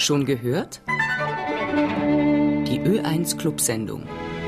Schon gehört? Die Ö1 Clubsendung.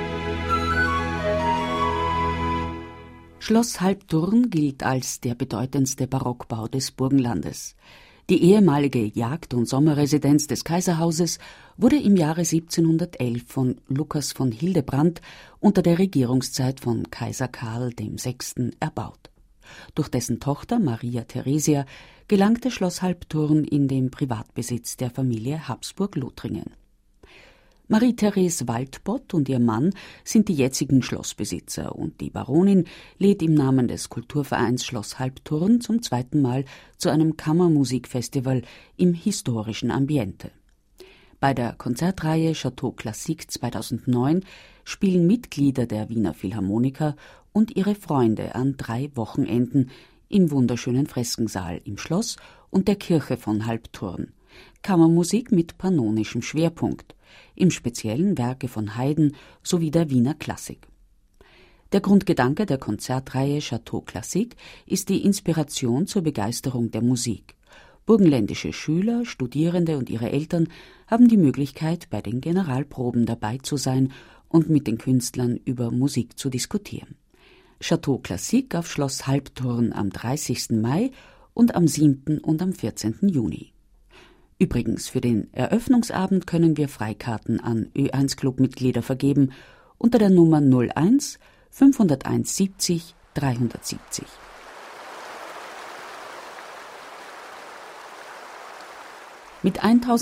Schloss Halbturn gilt als der bedeutendste Barockbau des Burgenlandes. Die ehemalige Jagd- und Sommerresidenz des Kaiserhauses wurde im Jahre 1711 von Lukas von Hildebrand unter der Regierungszeit von Kaiser Karl VI. Erbaut. Durch dessen Tochter Maria Theresia gelangte Schloss Halbturn in den Privatbesitz der Familie Habsburg-Lothringen. Marie-Therese Waldbott und ihr Mann sind die jetzigen Schlossbesitzer und die Baronin lädt im Namen des Kulturvereins Schloss Halbturn zum zweiten Mal zu einem Kammermusikfestival im historischen Ambiente. Bei der Konzertreihe Chateau Classique 2009 spielen Mitglieder der Wiener Philharmoniker und ihre Freunde an 3 Wochenenden im wunderschönen Freskensaal im Schloss und der Kirche von Halbturn. Kammermusik mit pannonischem Schwerpunkt, im Speziellen Werke von Haydn sowie der Wiener Klassik. Der Grundgedanke der Konzertreihe Chateau Classique ist die Inspiration zur Begeisterung der Musik. Burgenländische Schüler, Studierende und ihre Eltern haben die Möglichkeit, bei den Generalproben dabei zu sein und mit den Künstlern über Musik zu diskutieren. Chateau Classique auf Schloss Halbturn am 30. Mai und am 7. und am 14. Juni. Übrigens, für den Eröffnungsabend können wir Freikarten an Ö1-Club-Mitglieder vergeben unter der Nummer 01 501 70 370. Mit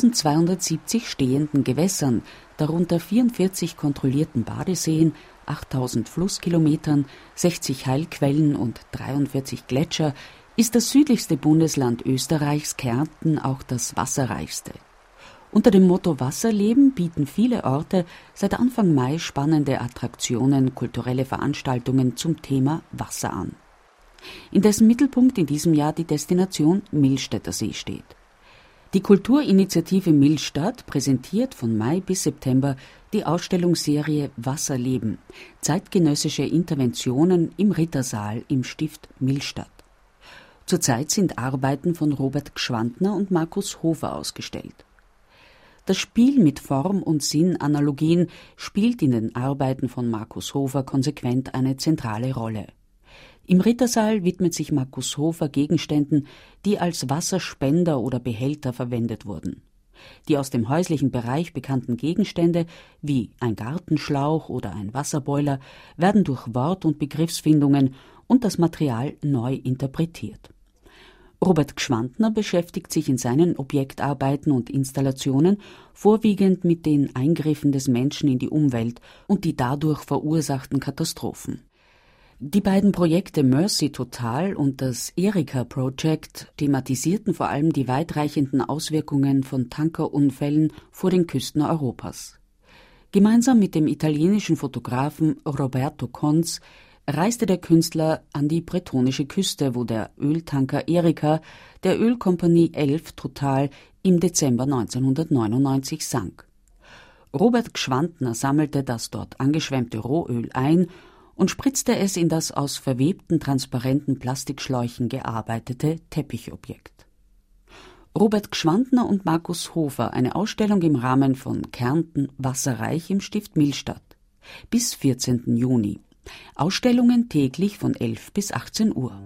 1270 stehenden Gewässern, darunter 44 kontrollierten Badeseen, 8000 Flusskilometern, 60 Heilquellen und 43 Gletscher ist das südlichste Bundesland Österreichs, Kärnten, auch das wasserreichste. Unter dem Motto Wasserleben bieten viele Orte seit Anfang Mai spannende Attraktionen, kulturelle Veranstaltungen zum Thema Wasser an. In dessen Mittelpunkt in diesem Jahr die Destination Millstätter See steht. Die Kulturinitiative Millstatt präsentiert von Mai bis September die Ausstellungsserie Wasserleben, zeitgenössische Interventionen im Rittersaal im Stift Millstatt. Zurzeit sind Arbeiten von Robert Gschwandtner und Markus Hofer ausgestellt. Das Spiel mit Form- und Sinnanalogien spielt in den Arbeiten von Markus Hofer konsequent eine zentrale Rolle. Im Rittersaal widmet sich Markus Hofer Gegenständen, die als Wasserspender oder Behälter verwendet wurden. Die aus dem häuslichen Bereich bekannten Gegenstände, wie ein Gartenschlauch oder ein Wasserboiler, werden durch Wort- und Begriffsfindungen und das Material neu interpretiert. Robert Gschwandtner beschäftigt sich in seinen Objektarbeiten und Installationen vorwiegend mit den Eingriffen des Menschen in die Umwelt und die dadurch verursachten Katastrophen. Die beiden Projekte Mercy Total und das Erika Project thematisierten vor allem die weitreichenden Auswirkungen von Tankerunfällen vor den Küsten Europas. Gemeinsam mit dem italienischen Fotografen Roberto Conz reiste der Künstler an die bretonische Küste, wo der Öltanker Erika der Ölkompanie Elf Total im Dezember 1999 sank. Robert Gschwandtner sammelte das dort angeschwemmte Rohöl ein und spritzte es in das aus verwebten transparenten Plastikschläuchen gearbeitete Teppichobjekt. Robert Gschwandtner und Markus Hofer, eine Ausstellung im Rahmen von Kärnten Wasserreich im Stift Millstatt. Bis 14. Juni. Ausstellungen täglich von 11 bis 18 Uhr.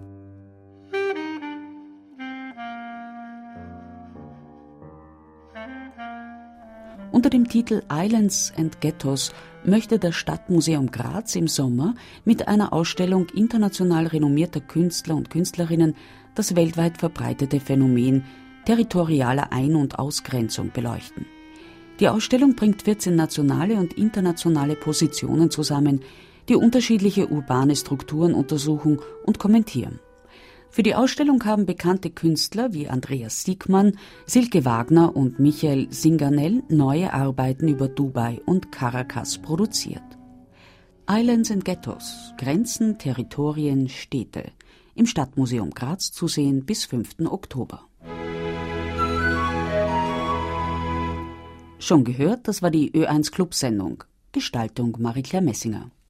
Unter dem Titel Islands and Ghettos möchte das Stadtmuseum Graz im Sommer mit einer Ausstellung international renommierter Künstler und Künstlerinnen das weltweit verbreitete Phänomen territorialer Ein- und Ausgrenzung beleuchten. Die Ausstellung bringt 14 nationale und internationale Positionen zusammen, die unterschiedliche urbane Strukturen untersuchen und kommentieren. Für die Ausstellung haben bekannte Künstler wie Andreas Siegmann, Silke Wagner und Michael Singanell neue Arbeiten über Dubai und Caracas produziert. Islands and Ghettos, Grenzen, Territorien, Städte. Im Stadtmuseum Graz zu sehen bis 5. Oktober. Schon gehört, das war die Ö1 Clubsendung. Gestaltung Marie-Claire Messinger.